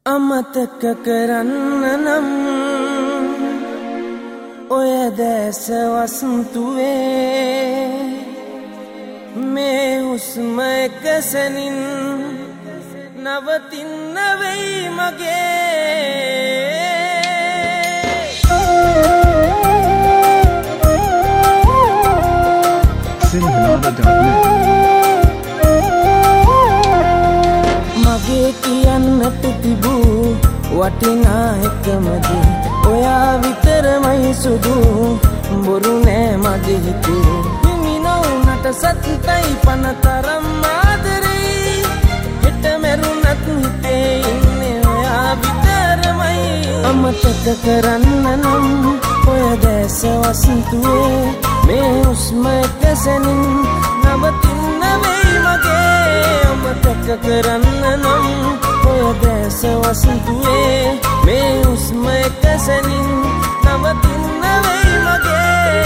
අමතක කරන්න නම් ඔය දැස වස්තුවේ මේ හුස්ම එක සැනින් නවතින්න වෙයි මගේ මගේ කියන්නට තිබූ වටිනා එකමදී ඔයා විතරමයි සුදු බොරු නෑ මගේ හිතේ හිමි නොවුනට සත්‍යයි පනතරම් ආදරේ හෙට මැරුණත් හිතේ ඉන්නේ ඔයා විතරමයි අමතක කරන්න නම් ඔය දැස වසන්තුවේ මේ හුස්ම එක සැනින් නවතින්න වෙයි මගේ අමතක කරන්න නම් ඔය දැස වසන්තුවේ මේ හුස්ම එක සැනින් නවතින්න වෙයි මගේ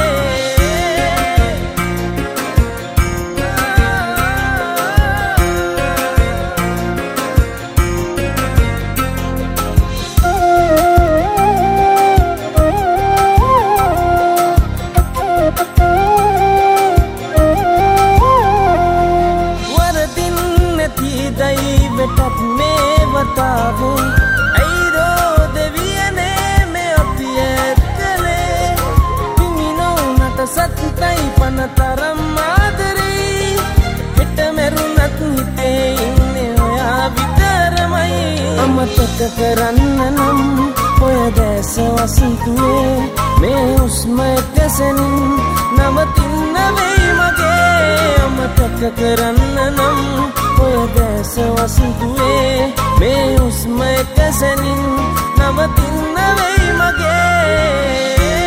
වෙටත් මේ වතාවේ අයිරෝ දෙවියනේ මේ අපි ඇත්කලේ හිමි නොවුනට සත්‍යයි පනතරම් ආදරේ හෙට මැරුණත් හිතේ ඉන්නේ ඔයා විතරමයි අමතක කරන්න නම් ඔය දැස වසන්තුවේ මේ හුස්ම එක සැනින් නවතින්න වෙයි මගේ අමතක කරන්න නම් ඔය දැස වසන්තුවේ මේ හුස්ම එක සැනින් නවතින්න වෙයි මගේ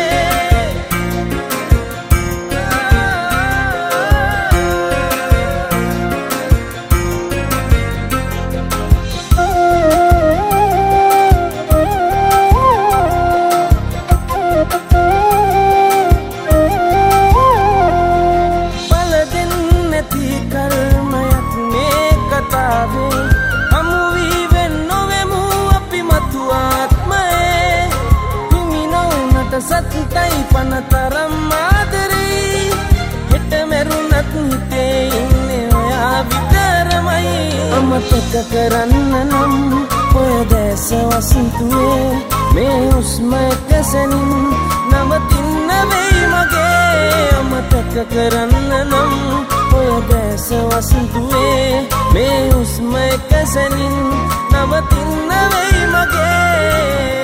සත්‍යයි පනතරම් ආදරේ හෙට මැරුණත් හිතේ ඉන්නේ ඔයා විතරමයි අමතක කරන්න නම් ඔය දැස වසන්තුවේ මේ හුස්ම එක සැනින් නවතින්න වෙයි මගේ අමතක කරන්න නම් ඔය දැස වසන්තුවේ මේ හුස්ම එක සැනින් නවතින්න වෙයි මගේ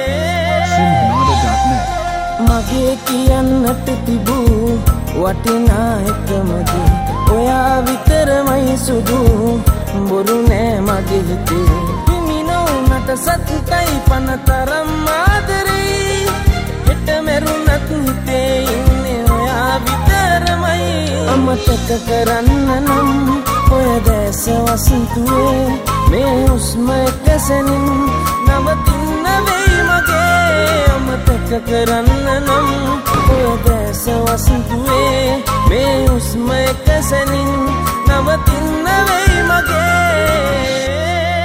මගේ කියන්නට තිබූ වටිනා එකමදී ඔයා විතරමයි සුදු බොරු නෑ මගේ හිතේ හිමි නොවුනට සත්‍යයි පනතරම් ආදරේ හෙට මැරුණත් හිතේ ඉන්නේ ඔයා විතරමයි අමතක කරන්න නම් ඔය දැස වසන්තුවේ මේ හුස්ම එක සැනින් නවතින්න වෙයි මගේ අමතක කරන්න නම් ඔය දැස වසන්තුවේ මේ හුස්ම එක සැනින් නවතින්න වෙයි මගේ